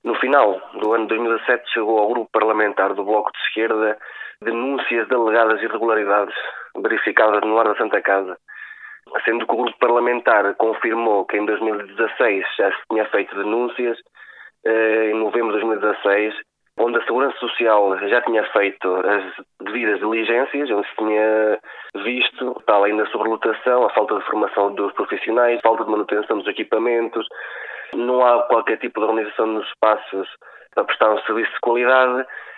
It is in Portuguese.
No final do ano 2017 chegou ao grupo parlamentar do Bloco de Esquerda denúncias de alegadas irregularidades verificadas no lar da Santa Casa, sendo que o grupo parlamentar confirmou que em 2016 já se tinha feito denúncias, em novembro de 2016, onde a Segurança Social já tinha feito as devidas diligências, onde se tinha visto, para além da sobrelotação, a falta de formação dos profissionais, a falta de manutenção dos equipamentos, não há qualquer tipo de organização nos espaços para prestar um serviço de qualidade